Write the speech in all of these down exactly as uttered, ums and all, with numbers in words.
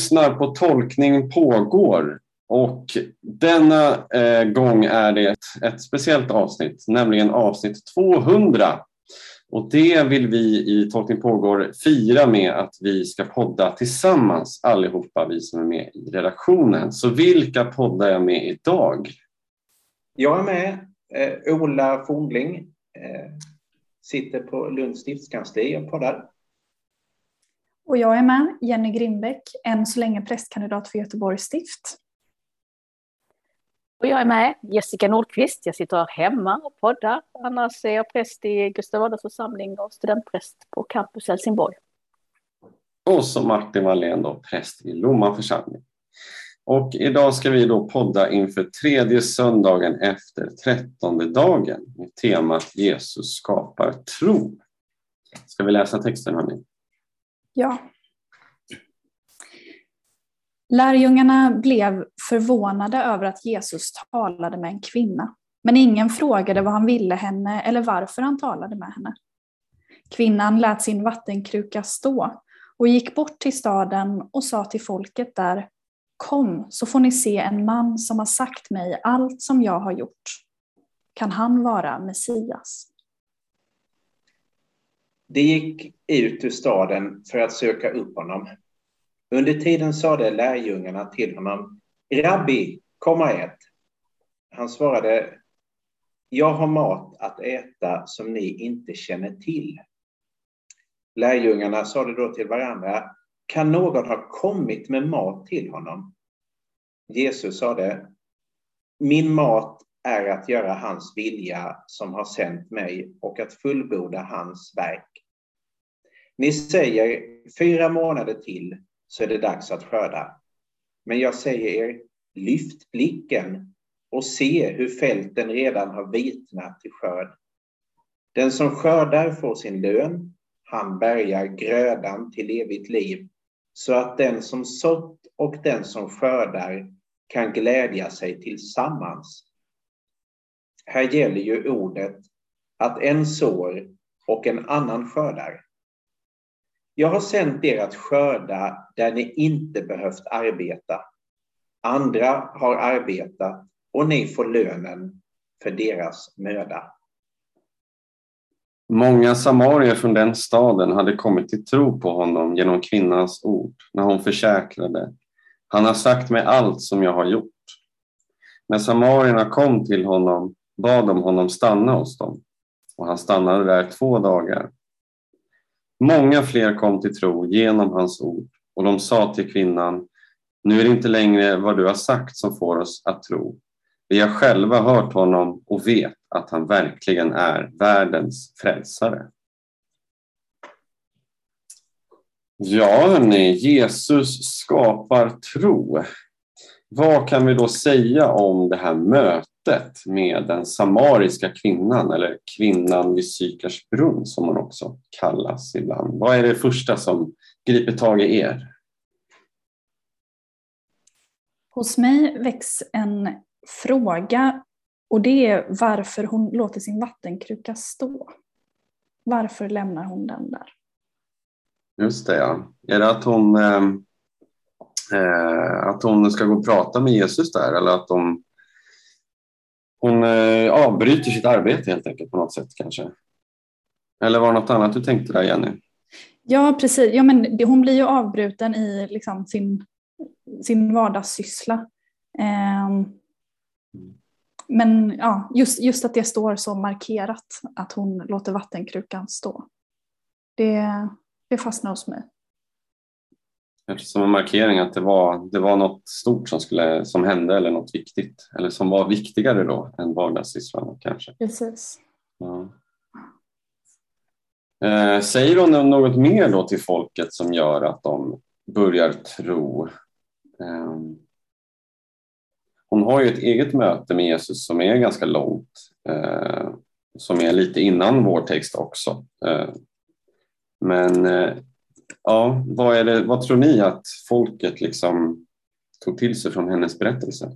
lyssnar på Tolkning pågår. Och denna eh, gång är det ett, ett speciellt avsnitt, nämligen avsnitt tvåhundra. Och det vill vi i Tolkning pågår fira med att vi ska podda tillsammans, allihopa vi som är med i redaktionen. Så vilka poddar jag med idag? Jag är med, eh, Ola Fornling, eh, sitter på Lunds stiftskansli och poddar. Och jag är med, Jenny Grimbeck, än så länge prästkandidat för Göteborgs stift. Och jag är med, Jessica Nordqvist. Jag sitter hemma och poddar. Annars är jag präst i Gustav Adolfs församling och studentpräst på campus Helsingborg. Och så Martin Wallén då, präst i Lomma församling. Och idag ska vi då podda inför tredje söndagen efter trettonde dagen med temat Jesus skapar tro. Ska vi läsa texten, hörni? Ja. Lärjungarna blev förvånade över att Jesus talade med en kvinna. Men ingen frågade vad han ville henne eller varför han talade med henne. Kvinnan lät sin vattenkruka stå och gick bort till staden och sa till folket där: Kom, så får ni se en man som har sagt mig allt som jag har gjort. Kan han vara Messias? De gick ut ur staden för att söka upp honom. Under tiden sade lärjungarna till honom: Rabbi, kom och ät. Han svarade: Jag har mat att äta som ni inte känner till. Lärjungarna sade då till varandra: Kan någon ha kommit med mat till honom? Jesus sade: Min mat är att göra hans vilja som har sänt mig och att fullborda hans verk. Ni säger: Fyra månader till så är det dags att skörda. Men jag säger er, lyft blicken och se hur fälten redan har vitnat till skörd. Den som skördar får sin lön, han bärgar grödan till evigt liv, så att den som sått och den som skördar kan glädja sig tillsammans. Här gäller ju ordet att en sår och en annan skördar. Jag har sänt er att skörda där ni inte behövt arbeta. Andra har arbetat och ni får lönen för deras möda. Många samarier från den staden hade kommit till tro på honom genom kvinnans ord när hon försäkrade: Han har sagt mig allt som jag har gjort. När samarierna kom till honom bad de honom stanna hos dem, och han stannade där två dagar. Många fler kom till tro genom hans ord, och de sa till kvinnan: Nu är det inte längre vad du har sagt som får oss att tro. Vi har själva hört honom och vet att han verkligen är världens frälsare. Ja, hörni, Jesus skapar tro. Vad kan vi då säga om det här mötet med den samariska kvinnan, eller kvinnan vid Sykars brunn som hon också kallas ibland? Vad är det första som griper tag i er? Hos mig väcks en fråga, och det är varför hon låter sin vattenkruka stå. Varför lämnar hon den där? Just det, ja. Är det att hon... Eh... Eh, att hon ska gå och prata med Jesus där, eller att de, hon eh, avbryter sitt arbete helt enkelt på något sätt kanske? Eller var det något annat du tänkte där, Jenny? Ja, precis. Ja, men det, hon blir ju avbruten i liksom sin, sin vardagssyssla. Eh, men ja, just, just att det står så markerat att hon låter vattenkrukan stå. Det, det fastnar hos mig. Som en markering att det var, det var något stort som, skulle, som hände, eller något viktigt. Eller som var viktigare då än vardagssysslan kanske. Precis. Ja. Eh, säger hon något mer då till folket som gör att de börjar tro? Eh, hon har ju ett eget möte med Jesus som är ganska långt. Eh, som är lite innan vår text också. Eh, men... Eh, Ja, vad, är det, vad tror ni att folket liksom tog till sig från hennes berättelse?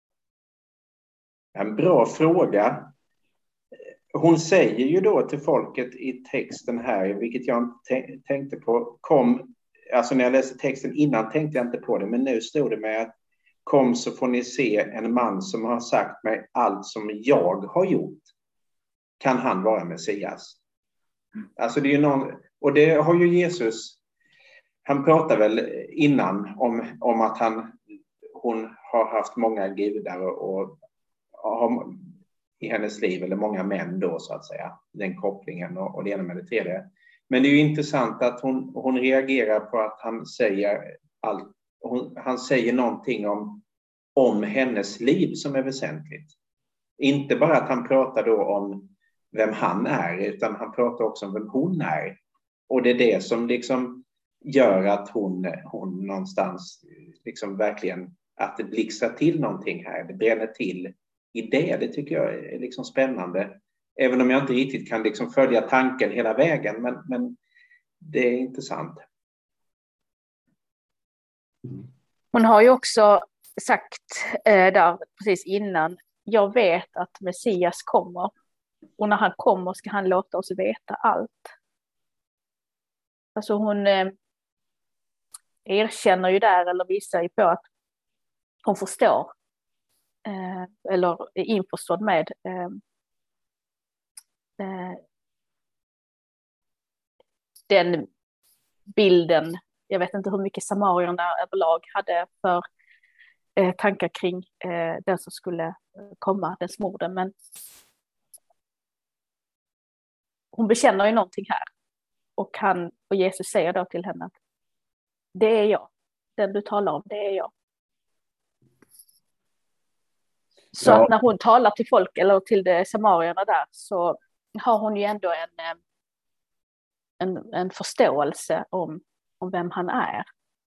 En bra fråga. Hon säger ju då till folket i texten här, vilket jag inte tänkte på: Kom, alltså när jag läste texten innan tänkte jag inte på det, men nu stod det med att kom så får ni se en man som har sagt mig allt som jag har gjort. Kan han vara Messias? Alltså det är ju någon, och det har ju Jesus, han pratar väl innan om, om att han, hon har haft många gudar och, och har i hennes liv, eller många män då så att säga, den kopplingen och, och det ena med det tredje. Men det är ju intressant att hon, hon reagerar på att han säger allt, hon, han säger någonting om, om hennes liv som är väsentligt. Inte bara att han pratar då om vem han är, utan han pratar också om vem hon är. Och det är det som liksom gör att hon, hon någonstans liksom verkligen, att det blixtrar till någonting här. Det bränner till i det. Det tycker jag är liksom spännande. Även om jag inte riktigt kan liksom följa tanken hela vägen. Men, men det är intressant. Hon har ju också sagt eh, där precis innan, jag vet att Messias kommer. Och när han kommer ska han låta oss veta allt. Alltså hon eh, erkänner ju där, eller visar ju på att hon förstår. Eh, eller är införstådd med eh, eh, den bilden. Jag vet inte hur mycket samarierna överlag hade för eh, tankar kring eh, den som skulle komma, den smorden. Men hon bekänner ju någonting här. Och, han, och Jesus säger då till henne att det är jag. Den du talar om, det är jag. Så Ja. att när hon talar till folk eller till de samarierna där, så har hon ju ändå en, en, en förståelse om, om vem han är.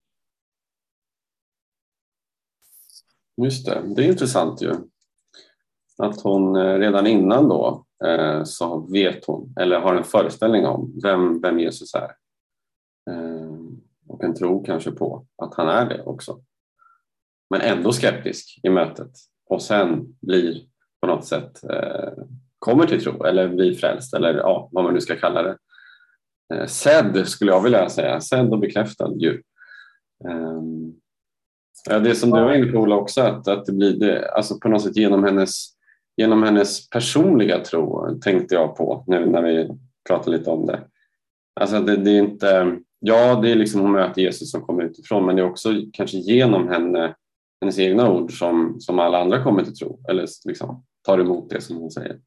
Just det, det är intressant ju. Att hon redan innan då eh, så vet hon, eller har en föreställning om vem, vem Jesus är. Eh, och en tro kanske på att han är det också. Men ändå skeptisk i mötet. Och sen blir på något sätt eh, kommer till tro eller blir frälst eller ja, vad man nu ska kalla det. Eh, sedd skulle jag vilja säga. Sedd och bekräftad ju. Eh, ja, det som du var inne på Ola också, att, att det blir det, alltså på något sätt genom hennes, genom hennes personliga tro tänkte jag på nu när vi pratade lite om det. Alltså det, det är inte, ja det är liksom hon möter Jesus som kommer utifrån, men det är också kanske genom henne, hennes egna ord som, som alla andra kommer till tro eller liksom tar emot det som hon säger.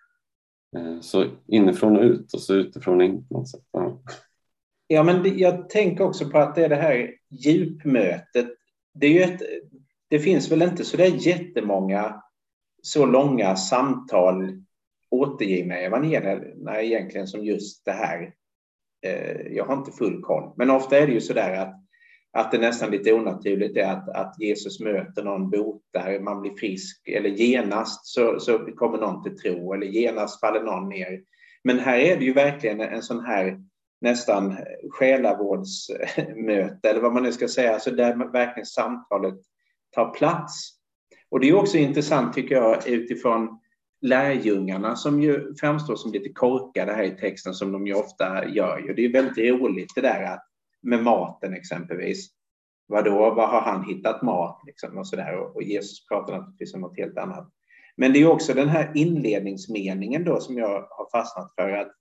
Så inifrån och ut och så utifrån in på något sätt. Ja, ja men det, jag tänker också på att det är det här djupmötet. Det, är ju ett, det finns väl inte så där jättemånga så långa samtal återgivna i evangelierna egentligen som just det här. Jag har inte full koll. Men ofta är det ju så där att Att det nästan lite onaturligt är att, att Jesus möter någon, botar, man blir frisk eller genast så, så kommer någon till tro eller genast faller någon ner. Men här är det ju verkligen en sån här nästan själavårdsmöte eller vad man nu ska säga, så där verkligen samtalet tar plats. Och det är också intressant tycker jag utifrån lärjungarna som ju framstår som lite korkade här i texten som de ju ofta gör. Och det är väldigt roligt det där att med maten exempelvis. Vadå, vad har han hittat mat? Liksom, och, så där. Och Jesus pratar naturligtvis om något helt annat. Men det är också den här inledningsmeningen då som jag har fastnat för. Att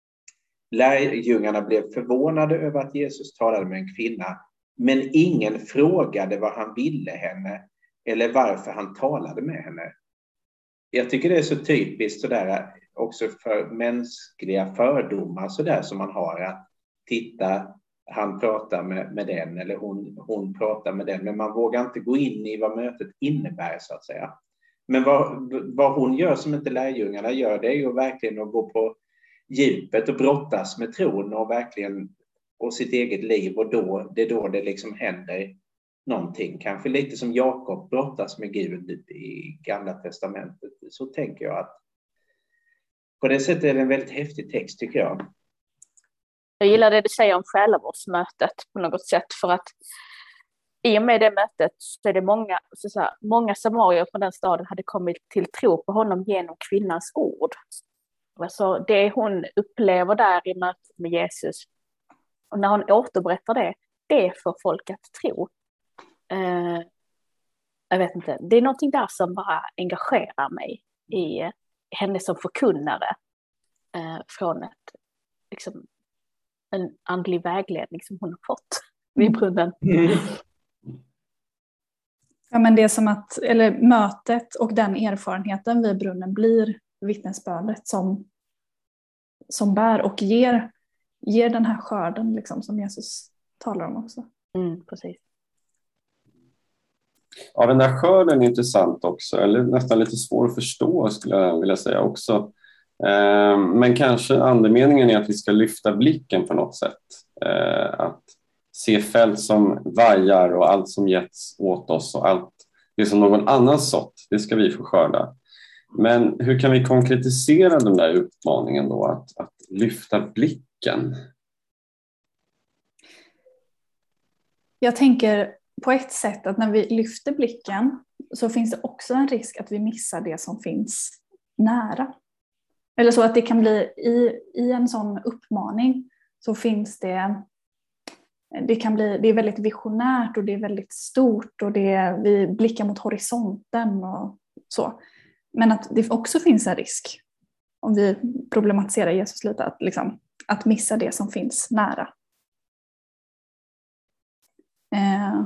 lärjungarna blev förvånade över att Jesus talade med en kvinna. Men ingen frågade vad han ville henne. Eller varför han talade med henne. Jag tycker det är så typiskt så där, också för mänskliga fördomar så där som man har. Att titta, han pratar med, med den eller hon, hon pratar med den. Men man vågar inte gå in i vad mötet innebär så att säga. Men vad, vad hon gör som inte lärjungarna gör, det är ju verkligen att gå på djupet och brottas med tron och verkligen och sitt eget liv. Och då, det är då det liksom händer någonting. Kanske lite som Jakob brottas med Gud i Gamla testamentet. Så tänker jag att på det sättet är det en väldigt häftig text tycker jag. Jag gillar det du säger om själavårdsmötet på något sätt, för att i och med det mötet så är det många, så så här, många samarier från den staden hade kommit till tro på honom genom kvinnans ord. Alltså det hon upplever där i mötet med Jesus, och när hon återberättar det, det får folk att tro? Eh, jag vet inte, det är någonting där som bara engagerar mig i eh, henne som förkunnare eh, från ett, liksom, en andlig vägledning som hon har fått vid brunnen. Mm. Ja, men det är som att, eller mötet och den erfarenheten vid brunnen blir vittnesbördet som, som bär och ger, ger den här skörden liksom, som Jesus talar om också. Mm, precis. Ja, den där skörden är intressant också, eller nästan lite svår att förstå skulle jag vilja säga också. Eh, men kanske andemeningen är att vi ska lyfta blicken på något sätt. Eh, att se fält som vajar och allt som getts åt oss och allt det som någon annan sått, det ska vi få skörda. Men hur kan vi konkretisera den där utmaningen då, att, att lyfta blicken? Jag tänker på ett sätt att när vi lyfter blicken så finns det också en risk att vi missar det som finns nära. Eller så att det kan bli i, i en sån uppmaning så finns det, det kan bli, det är väldigt visionärt och det är väldigt stort och det är, vi blickar mot horisonten och så. Men att det också finns en risk, om vi problematiserar Jesus lite, att, liksom, att missa det som finns nära. Eh.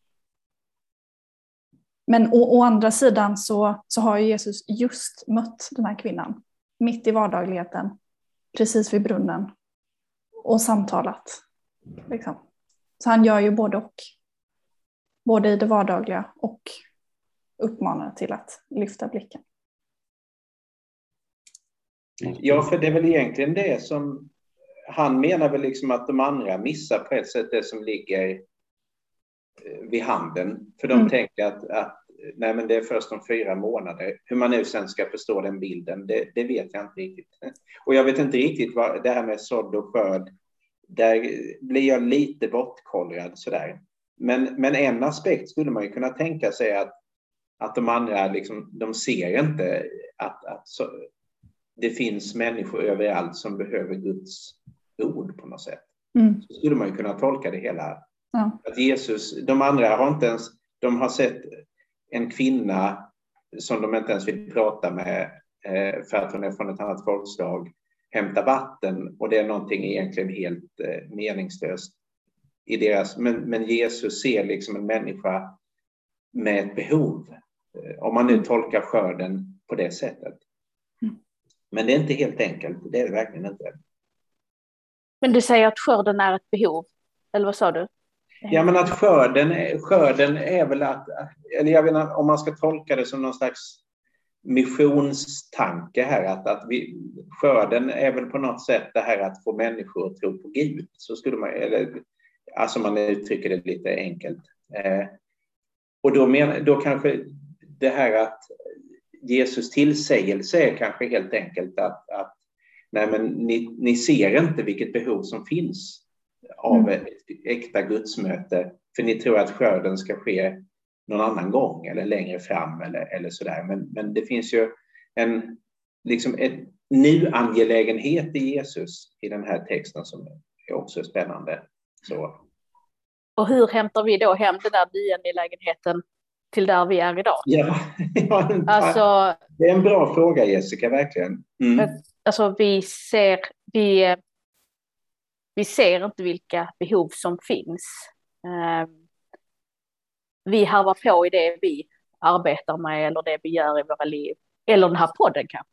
Men å, å andra sidan så, så har Jesus just mött den här kvinnan mitt i vardagligheten, precis vid brunnen och samtalat. Liksom. Så han gör ju både och. Både i det vardagliga och uppmanar till att lyfta blicken. Ja, för det är väl egentligen det som han menar väl liksom att de andra missar på ett sätt det som ligger vid handen. För de mm. tänker att, att nej, men det är först om fyra månader. Hur man nu sen ska förstå den bilden, det, det vet jag inte riktigt. Och jag vet inte riktigt vad det här med sådd och skörd, där blir jag lite bortkollrad sådär. Men, men en aspekt skulle man ju kunna tänka sig att, att de andra liksom, de ser inte att, att så, det finns människor överallt som behöver Guds ord på något sätt. Mm. Så skulle man ju kunna tolka det hela. Ja. Att Jesus, de andra har inte ens, de har sett en kvinna som de inte ens vill prata med eh, för att hon är från ett annat folkslag, hämta vatten, och det är någonting egentligen helt eh, meningslöst i deras, men, men Jesus ser liksom en människa med ett behov, eh, om man nu tolkar skörden på det sättet. Mm. Men det är inte helt enkelt, det är det verkligen inte. Men du säger att skörden är ett behov, eller vad sa du? Ja, men att skörden, skörden är väl att, eller jag vet inte om man ska tolka det som någon slags missionstanke här, att, att vi, skörden är väl på något sätt det här att få människor att tro på Gud, så skulle man, eller alltså man uttrycker det lite enkelt. Eh, och då, men, då kanske det här att Jesus tillsägelse är kanske helt enkelt att, att nej, men ni, ni ser inte vilket behov som finns av ett äkta gudsmöte, för ni tror att skörden ska ske någon annan gång eller längre fram eller, eller sådär. Men, men det finns ju en liksom en ny angelägenhet i Jesus i den här texten som är också spännande. Så. Och hur hämtar vi då hem den där byangelägenheten till där vi är idag? Ja, ja alltså, det är en bra fråga, Jessica, verkligen. Mm. Alltså vi ser, vi, vi ser inte vilka behov som finns. Vi harvar på i det vi arbetar med eller det vi gör i våra liv. Eller den här podden kanske.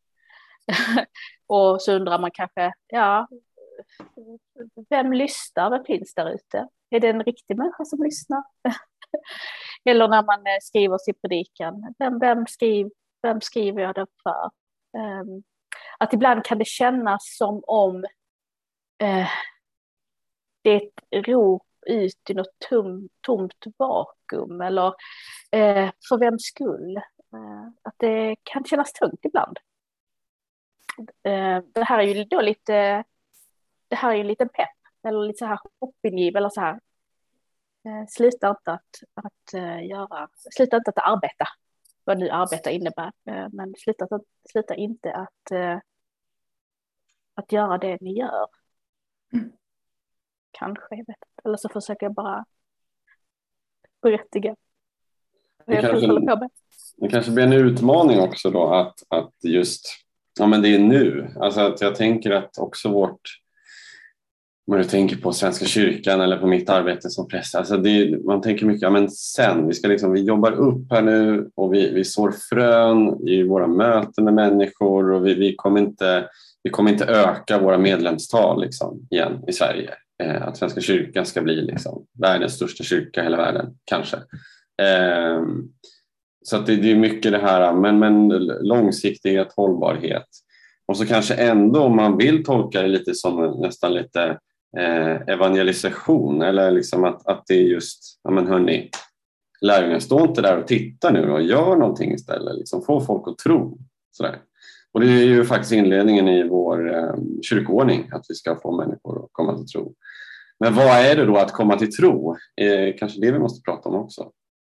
Och så undrar man kanske, ja, vem lyssnar? Vem finns där ute? Är det en riktig människa som lyssnar? Eller när man skriver sin predikan, vem, vem, skriv, vem skriver jag det för? Um, att ibland kan det kännas som om uh, det är ett rop ut i något tom, tomt vakuum, eller uh, för vems skull? Uh, att det kan kännas tungt ibland. Uh, det här är ju då lite, det här är ju en liten pepp, eller lite så här hoppingiv, eller så här. Uh, sluta inte att, att uh, göra, sluta inte att arbeta, vad nu arbeta innebär, uh, men sluta, att, sluta inte att uh, att göra det ni gör. Mm. Kanske, jag vet inte. Eller så försöker jag bara berättiga vad Det jag själv håller på med. Det kanske blir en utmaning också då att, att just, ja men det är nu. Alltså att jag tänker att också vårt, när du tänker på Svenska kyrkan eller på mitt arbete som präst, alltså det, man tänker mycket, ja men sen, vi ska liksom, vi jobbar upp här nu och vi, vi sår frön i våra möten med människor och vi, vi kommer inte, vi kommer inte öka våra medlemstal liksom igen i Sverige. Eh, att Svenska kyrkan ska bli liksom världens största kyrka i hela världen, kanske. Eh, så att det, det är mycket det här, men, men långsiktighet, hållbarhet. Och så kanske ändå, om man vill tolka det lite som nästan lite eh, evangelisation, eller liksom att, att det är just, ja men hörni, lärjungarna, stå inte där och titta nu och gör någonting istället, liksom, få folk att tro. Sådär. Och det är ju faktiskt inledningen i vår eh, kyrkoordning, att vi ska få människor att komma till tro. Men vad är det då att komma till tro? Eh, kanske det vi måste prata om också.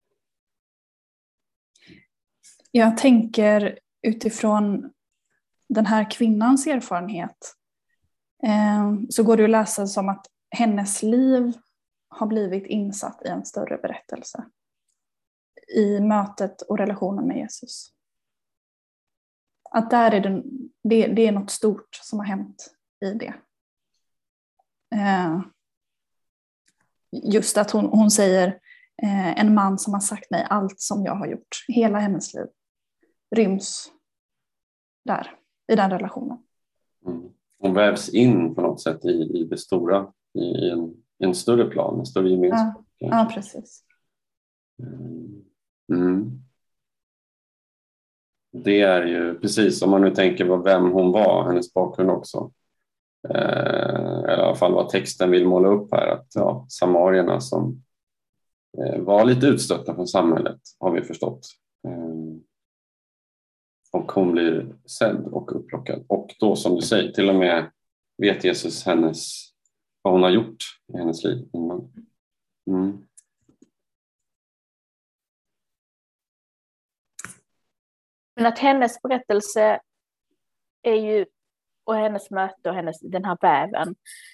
Jag tänker utifrån den här kvinnans erfarenhet eh, så går det att läsa som att hennes liv har blivit insatt i en större berättelse. I mötet och relationen med Jesus. Att där är det, det, det är något stort som har hänt i det. Eh, just att hon, hon säger eh, en man som har sagt mig allt som jag har gjort. Hela hennes liv ryms där, i den relationen. Mm. Hon vävs in på något sätt i, i det stora, i en, i en större plan, en större gemenskap. Ja, ja precis. Mm. Det är ju precis, om man nu tänker på vem hon var, hennes bakgrund också. Eh, eller i alla fall vad texten vill måla upp här, att ja, samarierna som eh, var lite utstötta från samhället, har vi förstått. Eh, och hon blir sedd och upplockad. Och då, som du säger, till och med vet Jesus hennes, vad hon har gjort i hennes liv innan. Mm. Men att hennes berättelse är ju, och hennes möte och hennes, den här väven,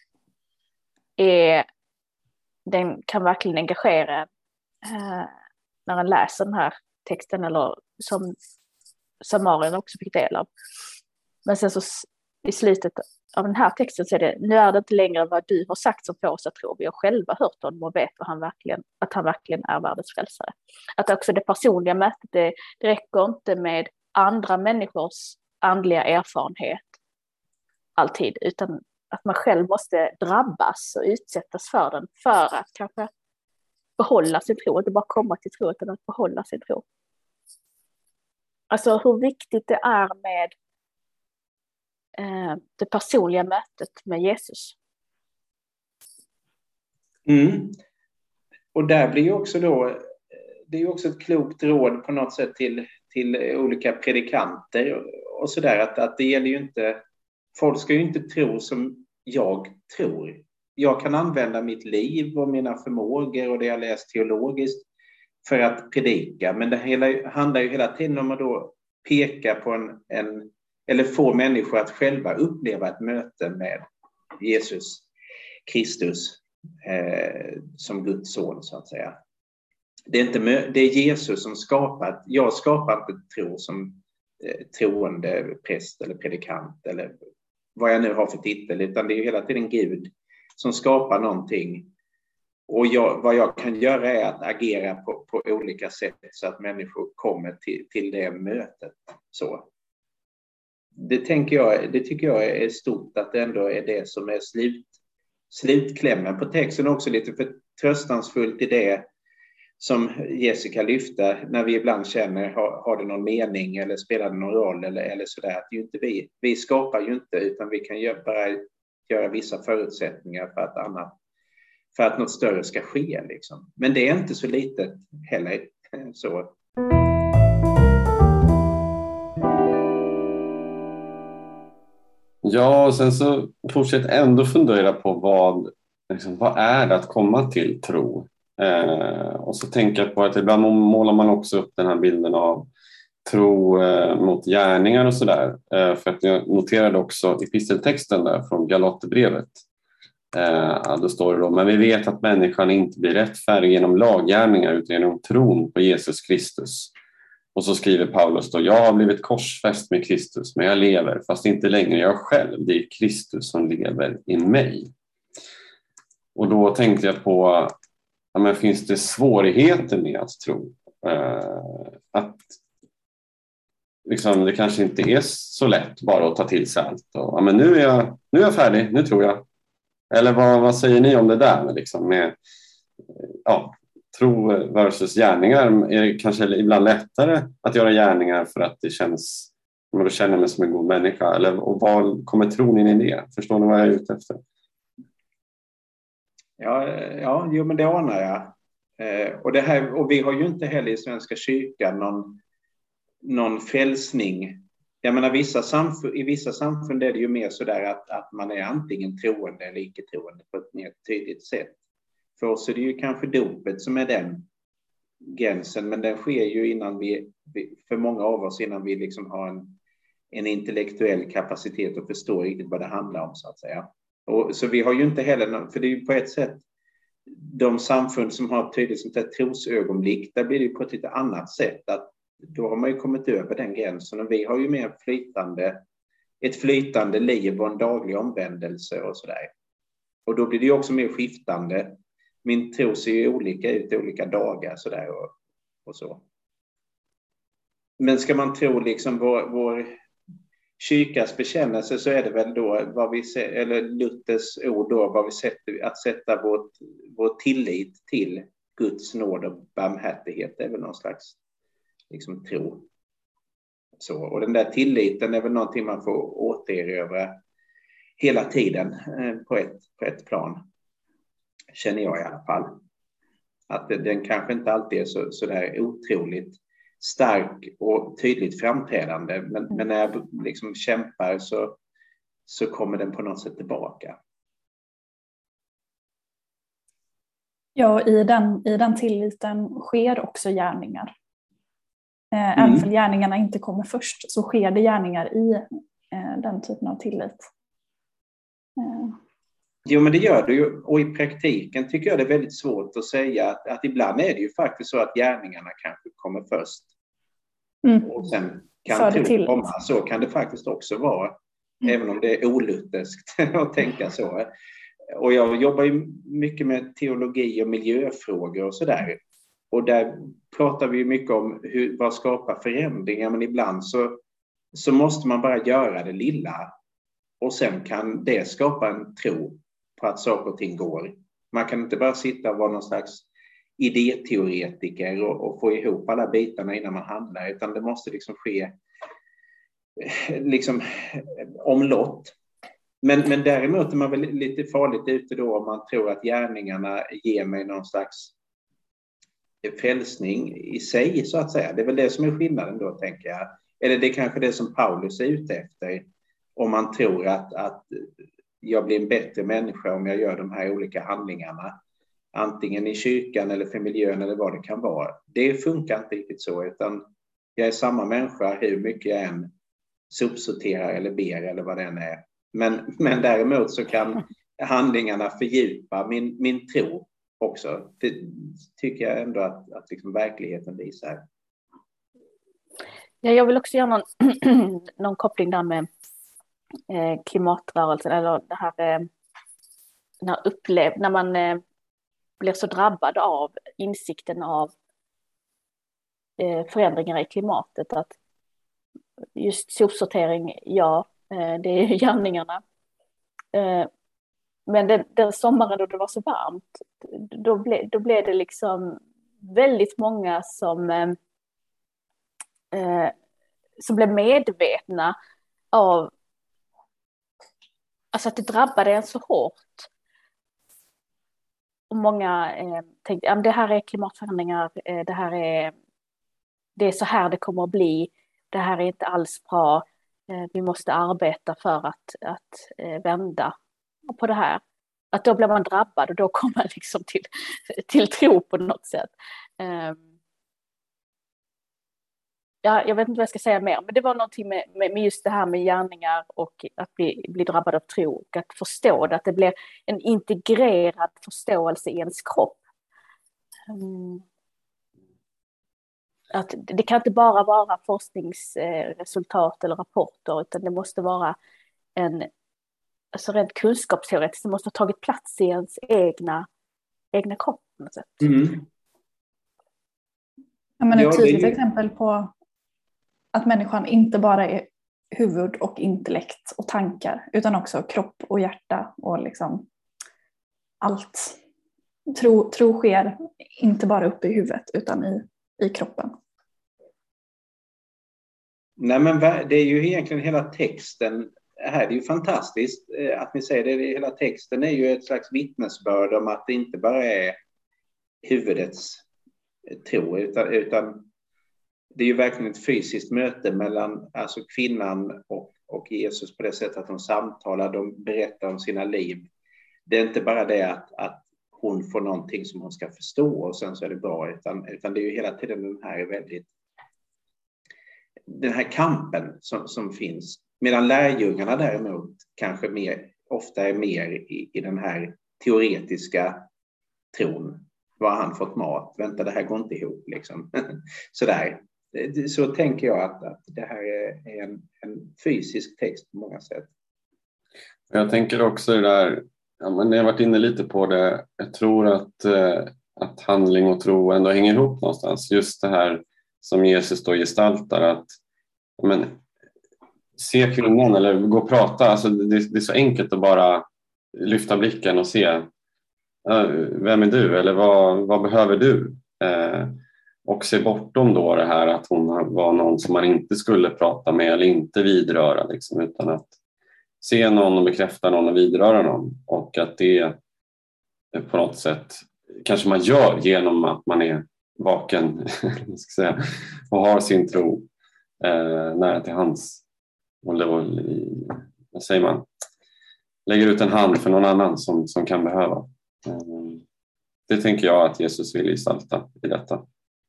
är, den kan verkligen engagera eh, när man läser den här texten, eller som samarierna också fick del av. Men sen så i slutet av den här texten så är det, nu är det inte längre vad du har sagt som får oss att tro. Vi har själva hört honom och vet vad han verkligen, att han verkligen är världens frälsare. Att också det personliga mötet, det, det räcker inte med andra människors andliga erfarenhet alltid, utan att man själv måste drabbas och utsättas för den för att kanske behålla sin tro, inte bara komma till tro utan att behålla sin tro. Alltså hur viktigt det är med eh, det personliga mötet med Jesus. Mm. Och där blir ju också då, det är ju också ett klokt råd på något sätt till, till olika predikanter och, och sådär, att, att det gäller ju inte, folk ska ju inte tro som jag tror. Jag kan använda mitt liv och mina förmågor och det jag läst teologiskt för att predika, men det hela, handlar ju hela tiden om att då peka på en, en eller få människor att själva uppleva ett möte med Jesus Kristus eh, som Guds son, så att säga. Det är, inte, det är Jesus som skapat, jag skapar inte tro som eh, troende präst eller predikant eller vad jag nu har för titel, utan det är ju hela tiden Gud som skapar någonting. Och jag, vad jag kan göra är att agera på, på olika sätt så att människor kommer till, till det mötet. Så. Det, tänker jag, det tycker jag är stort, att det ändå är det som är slut, slutklämmen på texten, också lite förtröstansfullt i det som Jessica lyfte, när vi ibland känner, har, har det någon mening eller spelar det någon roll eller, eller sådär. Att ju inte vi, vi skapar ju inte, utan vi kan göra, bara göra vissa förutsättningar för att, annat, för att något större ska ske. Liksom. Men det är inte så litet heller. Så. Ja, och sen så fortsätter ändå fundera på vad, liksom, vad är det att komma till tro? Eh, och så tänker jag på att ibland målar man också upp den här bilden av tro eh, mot gärningar och sådär. Eh, för att jag noterade också episteltexten där från Galaterbrevet. Eh, då står det då, men vi vet att människan inte blir rättfärdig genom laggärningar utan genom tron på Jesus Kristus. Och så skriver Paulus då, jag har blivit korsfäst med Kristus, men jag lever, fast inte längre jag själv, det är Kristus som lever i mig. Och då tänkte jag på, ja, men finns det svårigheter med att tro? Eh, att liksom, det kanske inte är så lätt bara att ta till sig allt. Och, ja, men nu är jag, nu är jag färdig, nu tror jag. Eller vad, vad säger ni om det där liksom, med ja, tro versus gärningar? Är det kanske ibland lättare att göra gärningar för att det känns, man känner mig som en god människa? Eller, och vad kommer tron in i det? Förstår ni vad jag är ute efter? Ja, ja jo, men det anar jag. Eh, och, det här, och vi har ju inte heller i Svenska kyrkan någon, någon frälsning. Jag menar, vissa samfund, i vissa samfund är det ju mer så där att, att man är antingen troende eller icke-troende på ett mer tydligt sätt. För oss är det ju kanske dopet som är den gränsen, men den sker ju innan vi, för många av oss, innan vi liksom har en, en intellektuell kapacitet att förstå riktigt vad det handlar om, så att säga. Och, så vi har ju inte heller, för det är ju på ett sätt de samfund som har tydligt sånt här trosögonblick, där blir det ju på ett lite annat sätt, att då har man ju kommit över den gränsen, och vi har ju mer flytande, ett flytande liv och en daglig omvändelse och sådär. Och då blir det ju också mer skiftande. Min tro ser ju olika ut i olika dagar sådär och, och så. Men ska man tro liksom vår, vår kyrkas bekännelse, så är det väl då vad vi ser, eller Luthers ord då, vad vi sätter, att sätta vårt, vår tillit till Guds nåd och barmhärtighet, är väl någon slags liksom tro. Så, och den där tilliten är väl någonting man får återerövra hela tiden eh, på, ett, på ett plan. Känner jag i alla fall. Att det, den kanske inte alltid är så, så där otroligt stark och tydligt framträdande. Men, men när jag liksom kämpar så, så kommer den på något sätt tillbaka. Ja, i den, i den tilliten sker också gärningar. Eh, Mm. Även om gärningarna inte kommer först, så sker det gärningar i eh, den typen av tillit. Eh. Jo, men det gör det ju. Och i praktiken tycker jag det är väldigt svårt att säga att, att ibland är det ju faktiskt så att gärningarna kanske kommer först. Mm. Och sen kan För det tro komma. Så kan det faktiskt också vara. Mm. Även om det är olutherskt att tänka så. Och jag jobbar ju mycket med teologi och miljöfrågor och sådär. Och där pratar vi mycket om hur, vad skapar förändringar. Men ibland så, så måste man bara göra det lilla. Och sen kan det skapa en tro på att saker och ting går. Man kan inte bara sitta och vara någon slags idéteoretiker och, och få ihop alla bitarna innan man handlar. Utan det måste liksom ske liksom omlott. Men, men däremot är man väl lite farligt ute då om man tror att gärningarna ger mig någon slags frälsning i sig, så att säga. Det är väl det som är skillnaden då, tänker jag. Eller det är kanske det som Paulus är ute efter. Om man tror att, att jag blir en bättre människa om jag gör de här olika handlingarna. Antingen i kyrkan eller för miljön eller vad det kan vara. Det funkar inte riktigt så, utan jag är samma människa hur mycket jag än subsorterar eller ber eller vad det än är. Men, men däremot så kan handlingarna fördjupa min, min tro också. Det tycker jag ändå att, att liksom verkligheten visar. Ja, jag vill också göra någon, någon koppling där med eh, klimatrörelsen. Eller det här, eh, när, upplev, när man eh, blir så drabbad av insikten av eh, förändringar i klimatet. Att just sopsortering, ja, eh, det är gärningarna. Eh, men den, den sommaren då det var så varmt, då, ble, då blev det liksom väldigt många som, eh, eh, som blev medvetna av alltså att det drabbade en så hårt. Och många eh, tänkte att ja, det här är klimatförändringar, eh, det här är, det är så här det kommer att bli, det här är inte alls bra, eh, vi måste arbeta för att, att eh, vända på det här. Att då blir man drabbad och då kommer man liksom till, till tro på något sätt. Eh, ja, jag vet inte vad jag ska säga mer, men det var någonting med, med, med just det här med gärningar och att bli, bli drabbad av tro och att förstå det, att det blir en integrerad förståelse i ens kropp. Mm. Att det kan inte bara vara forskningsresultat eller rapporter, utan det måste vara en, alltså rent kunskapsteoretiskt, det måste ha tagit plats i ens egna, egna kropp på något sätt. Mm. Ja, men ett Ja, tydligt det är... exempel på att människan inte bara är huvud och intellekt och tankar, utan också kropp och hjärta och liksom allt. Tro, tro sker inte bara uppe i huvudet utan i, i kroppen. Nej, men det är ju egentligen hela texten här, det är ju fantastiskt att ni säger det. Hela texten är ju ett slags vittnesbörd om att det inte bara är huvudets tro, utan, utan det är ju verkligen ett fysiskt möte mellan alltså kvinnan och, och Jesus på det sättet att de samtalar, de berättar om sina liv. Det är inte bara det att, att hon får någonting som hon ska förstå och sen så är det bra, utan, utan det är ju hela tiden den här väldigt den här kampen som, som finns. Medan lärjungarna däremot kanske mer, ofta är mer i, i den här teoretiska tron. Var har han fått mat? Vänta, det här går inte ihop. Liksom. Sådär. Så tänker jag att, att det här är en, en fysisk text på många sätt. Jag tänker också det där, ja, men jag har varit inne lite på det. Jag tror att, eh, att handling och tro ändå hänger ihop någonstans. Just det här som Jesus då gestaltar, att men, se kvinnan eller gå och prata. Alltså, det, det är så enkelt att bara lyfta blicken och se äh, vem är du eller vad, vad behöver du? Eh, och se bortom då det här att hon var någon som man inte skulle prata med eller inte vidröra, liksom, utan att se någon och bekräfta någon och vidröra någon, och att det på något sätt kanske man gör genom att man är vaken ska säga, och har sin tro eh, nära till hands. Och det var, vad säger man? Lägger ut en hand för någon annan som, som kan behöva. Eh, det tänker jag att Jesus vill gestalta i detta.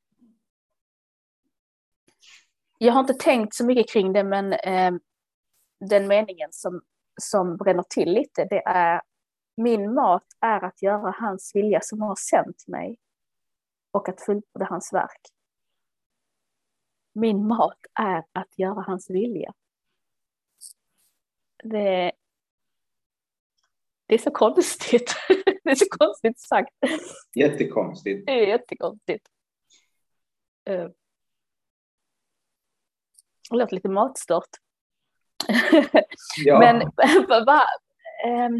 Jag har inte tänkt så mycket kring det, men eh, den meningen som, som bränner till lite, det är: min mat är att göra hans vilja som har sänt mig och att fullborda hans verk. Min mat är att göra hans vilja. Det, det är så konstigt. Det är så konstigt sagt. Jättekonstigt. Det är jättekonstigt. Uh, det låter lite matstört. Ja. Men va, um,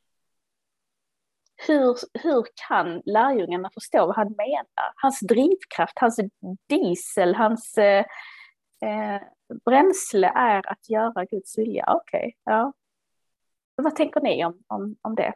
hur, hur kan lärjungarna förstå vad han menar? Hans drivkraft, hans diesel, hans eh, eh, bränsle är att göra Guds vilja. Okej, okay, ja. Vad tänker ni om, om, om det?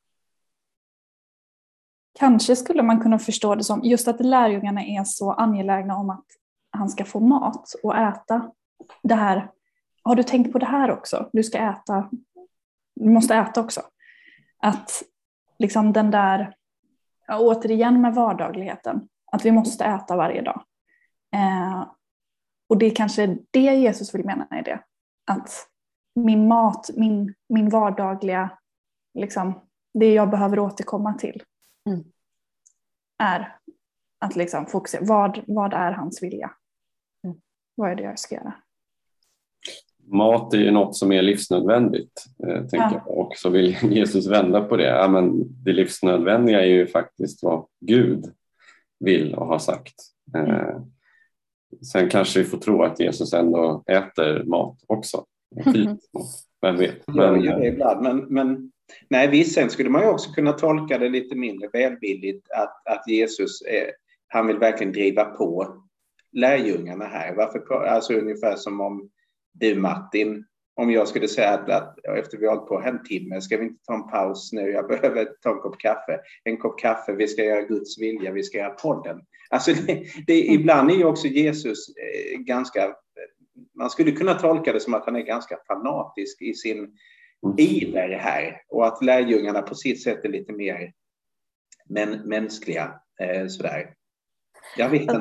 Kanske skulle man kunna förstå det som just att lärjungarna är så angelägna om att han ska få mat och äta det här. Har du tänkt på det här också? Du ska äta, du måste äta också. Att liksom den där, återigen med vardagligheten, att vi måste äta varje dag. Eh, och det är kanske det Jesus vill mena i det. Att min mat, min, min vardagliga, liksom, det jag behöver återkomma till mm. är att liksom fokusera, vad, vad är hans vilja? Mm. Vad är det jag ska göra? Mat är ju något som är livsnödvändigt, eh, tänker ja. jag. Och så vill Jesus vända på det. Ja, men det livsnödvändiga är ju faktiskt vad Gud vill och har sagt. Eh, sen kanske vi får tro att Jesus ändå äter mat också. Fint. Vem vet? Ja, ja, det är ibland. Men, men nej, visst, sen skulle man ju också kunna tolka det lite mindre välvilligt att, att Jesus, är, han vill verkligen driva på lärjungarna här. Varför, alltså ungefär som om du, Martin, om jag skulle säga att, att efter vi har hållit på en timme, ska vi inte ta en paus nu? Jag behöver ta en kopp kaffe. En kopp kaffe, vi ska göra Guds vilja, vi ska göra podden. Alltså det, det, ibland är ju också Jesus eh, ganska, man skulle kunna tolka det som att han är ganska fanatisk i sin iver här. Och att lärjungarna på sitt sätt är lite mer men, mänskliga. Eh, sådär. Jag vet inte.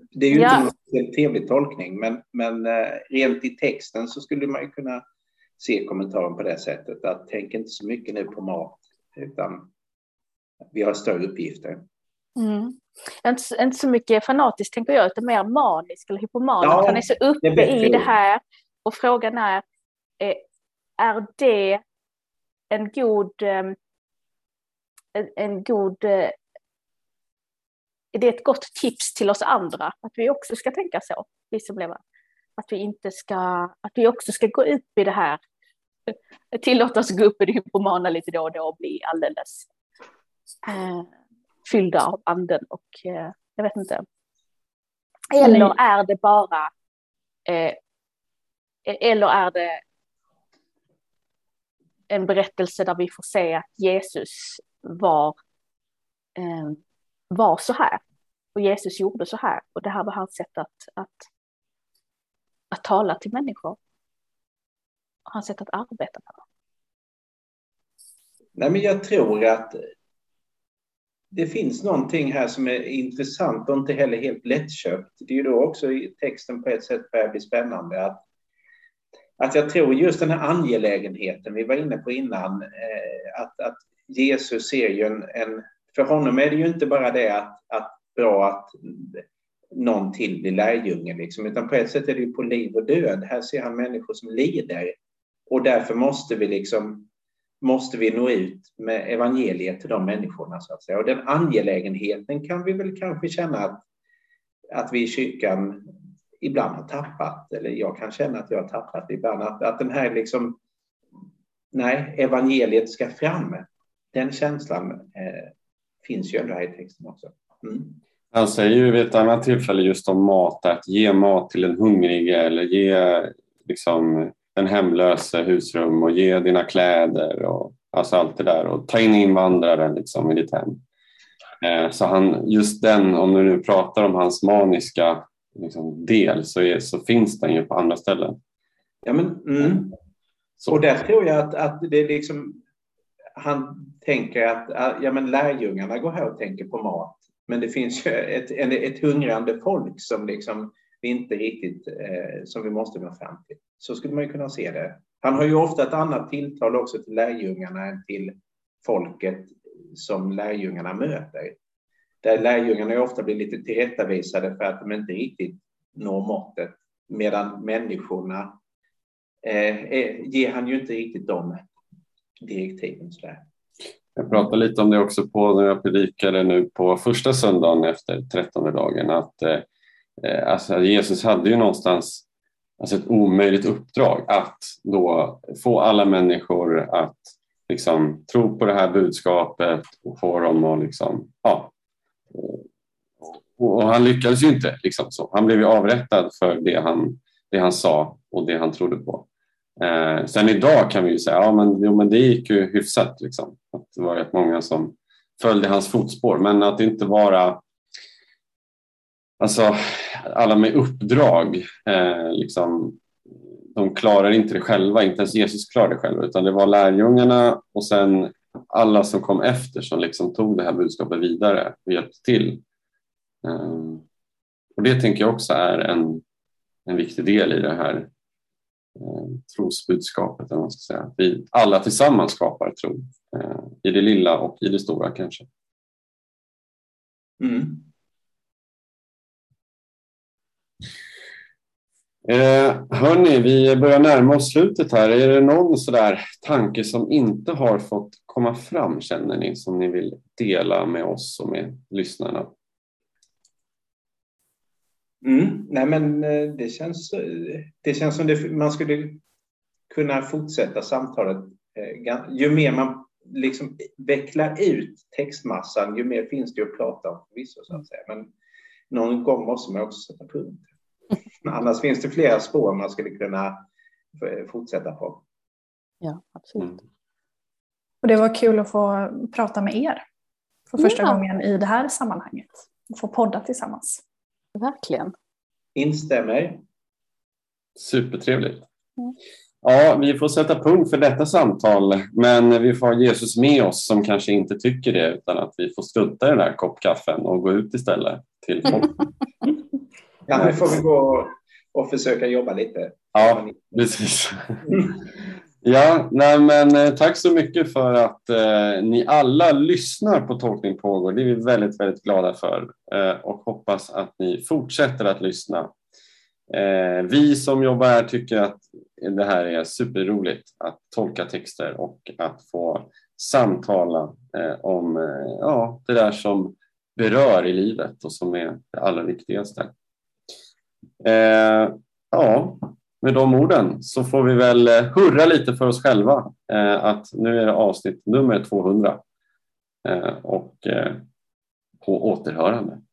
Det är ju Ja. inte en trevlig tolkning, men, men rent i texten så skulle man ju kunna se kommentaren på det sättet. Att tänk inte så mycket nu på mat, utan vi har större uppgifter. Mm. Inte, inte så mycket fanatiskt tänker jag, utan mer manisk eller hypomaniskt. Ja, Han är så uppe det är i det här. Och frågan är, är, är det en god, en, en god, är det ett gott tips till oss andra? Att vi också ska tänka så, vi som lever. Att vi inte ska, att vi också ska gå upp i det här. Tillåta oss gå upp i det hypomana lite då och då och bli alldeles eh, fyllda av anden och eh, jag vet inte. Eller mm. är det bara eh, eller är det en berättelse där vi får se att Jesus var eh, var så här och Jesus gjorde så här och det här var hans sätt att, att, att tala till människor. Hans sätt att arbeta på. Nej, men jag tror att det finns någonting här som är intressant och inte heller helt lättköpt. Det är ju då också i texten på ett sätt börjar bli spännande. Att, att jag tror just den här angelägenheten vi var inne på innan. Eh, att, att Jesus ser ju en, en... För honom är det ju inte bara det att, att bra att någon till blir lärjunge. Liksom, utan på ett sätt är det ju på liv och död. Här ser han människor som lider. Och därför måste vi liksom... måste vi nå ut med evangeliet till de människorna så att säga. Och den angelägenheten kan vi väl kanske känna att, att vi i kyrkan ibland har tappat. Eller jag kan känna att jag har tappat ibland. Att, att den här liksom, nej, evangeliet ska fram. Den känslan eh, finns ju ändå här i texten också. Mm. Han säger ju vid ett annat tillfälle just om mat, att ge mat till en hungrig eller ge liksom... en hemlöse husrum och ge dina kläder och alltså allt det där och ta in invandrare liksom i ditt hem. Eh, så han, just den, om du nu pratar om hans maniska liksom, del så, är, så finns den ju på andra ställen. Ja, men, mm. Så. Och där tror jag att, att det är liksom, han tänker att ja, men lärjungarna går här och tänker på mat. Men det finns ju ett, ett, ett hungrande folk som liksom vi inte riktigt, eh, som vi måste nå fram till. Så skulle man ju kunna se det. Han har ju ofta ett annat tilltal också till lärjungarna än till folket som lärjungarna möter. Där lärjungarna ofta blir lite tillrättavisade för att de inte riktigt når måttet. Medan människorna eh, eh, ger han ju inte riktigt de direktiven. Så där. Jag pratade lite om det också på när jag predikade nu på första söndagen efter trettonde dagen. Att eh, alltså Jesus hade ju någonstans alltså ett omöjligt uppdrag att då få alla människor att liksom tro på det här budskapet och få dem att liksom, ja. Och han lyckades ju inte liksom så. Han blev ju avrättad för det han, det han sa och det han trodde på. Eh, sen idag kan vi ju säga, ja men, jo, men det gick ju hyfsat liksom. Att det var rätt många som följde hans fotspår, men att det inte vara alltså alla med uppdrag eh, liksom, de klarar inte det själva, inte ens Jesus klarar det själva, utan det var lärjungarna och sen alla som kom efter som liksom tog det här budskapet vidare och hjälpte till. Eh, och det tänker jag också är en, en viktig del i det här eh, trosbudskapet, man ska säga. Vi alla tillsammans skapar tro eh, i det lilla och i det stora kanske. Mm. Eh, hörni, vi börjar närma oss slutet här. Är det någon sådär tanke som inte har fått komma fram, känner ni, som ni vill dela med oss och med lyssnarna? Mm, nej men det känns, det känns som det, man skulle kunna fortsätta samtalet. Ju mer man liksom vecklar ut textmassan, ju mer finns det att prata om förvisso, så att säga. Men någon gång måste man också sätta punkt. Annars finns det flera spår man skulle kunna fortsätta på. Ja, absolut. Mm. Och det var kul att få prata med er för första Ja. gången i det här sammanhanget. Och få podda tillsammans. Verkligen. Instämmer. Supertrevligt. Mm. Ja, vi får sätta punkt för detta samtal, men vi får ha Jesus med oss som kanske inte tycker det, utan att vi får strunta i den där koppkaffen och gå ut istället till folk. Ja, nu får vi gå och försöka jobba lite. Ja, precis. Ja, nej, men tack så mycket för att eh, ni alla lyssnar på Tolkning pågår. Det är vi väldigt, väldigt glada för eh, och hoppas att ni fortsätter att lyssna. Eh, vi som jobbar här tycker att det här är superroligt att tolka texter och att få samtala eh, om eh, ja, det där som berör i livet och som är det allra viktigaste. Eh, ja, med de orden så får vi väl hurra lite för oss själva eh, att nu är det avsnitt nummer tvåhundra eh, och eh, på återhörande.